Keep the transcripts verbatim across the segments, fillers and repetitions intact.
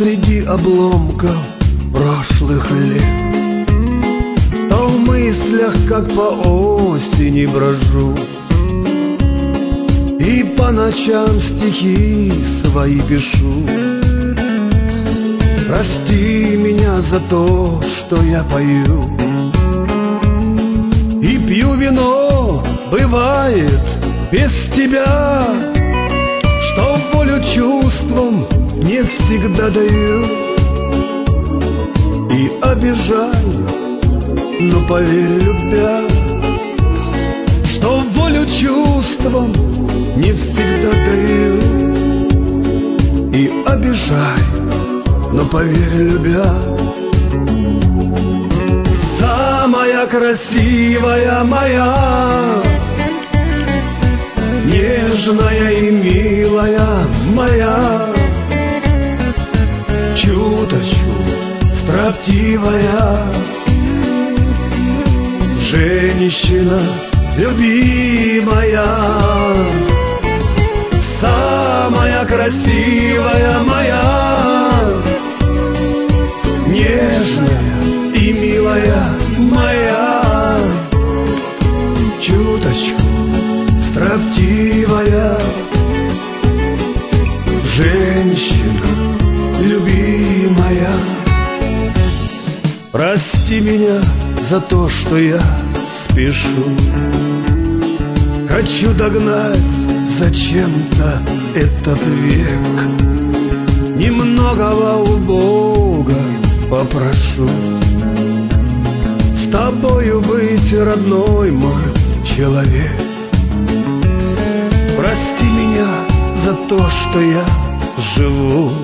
среди обломков прошлых лет, то в мыслях, как по осени брожу, и по ночам стихи свои пишу. Прости меня за то, что я пою и пью вино, бывает, без тебя, что волю чувствам не всегда даю. И обижаю, но поверь, любя, что волю чувствам не всегда даю. И обижаю, но поверь, любя, самая красивая моя, нежная и милая моя, чуточку строптивая женщина любимая, самая красивая моя, нежная и милая моя, чуточку строптивая женщина любимая. Прости меня за то, что я спешу, хочу догнать зачем-то этот век. Немногого у Бога попрошу, с тобою быть, родной мой человек. Прости меня за то, что я живу,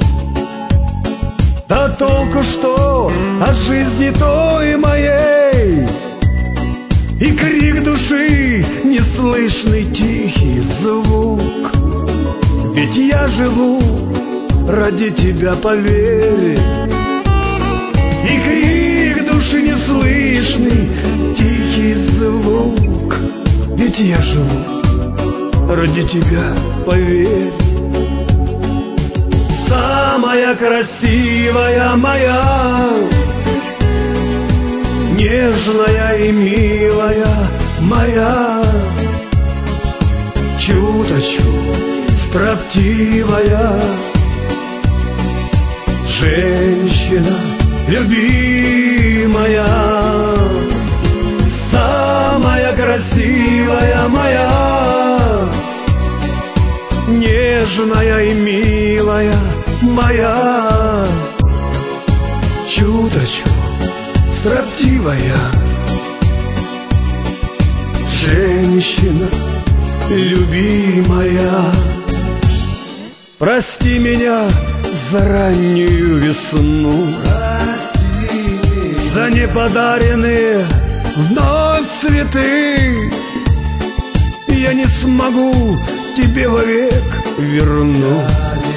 да толку что от жизни той моей, и крик души неслышный тихий звук. Ведь я живу ради тебя, поверь, и крик души неслышный тихий звук. Ведь я живу ради тебя, поверь. Самая красивая моя, нежная и милая моя, чуточку строптивая женщина любимая, самая красивая моя, нежная и милая моя, чуточку строптивая женщина любимая. Прости меня за раннюю весну, за неподаренные вновь цветы. Я не смогу тебе вовек вернуть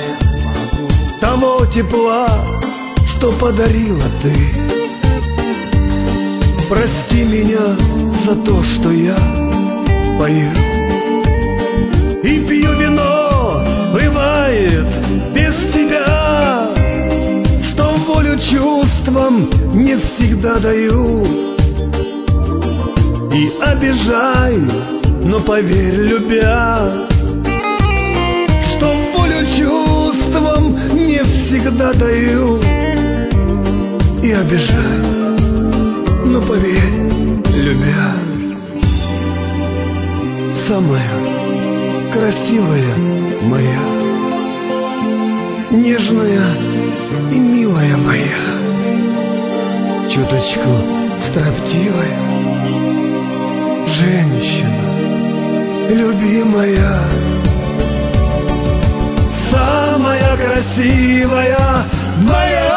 того тепла, что подарила ты. Прости меня за то, что я пою и пью вино, бывает, без тебя, что волю чувствам не всегда даю. И обижаю, но поверь, любя, что волю чувствам не всегда даю. И обижаю, но поверь, любя, самая красивая моя, нежная и милая моя, чуточку строптивая женщина любимая, самая красивая моя.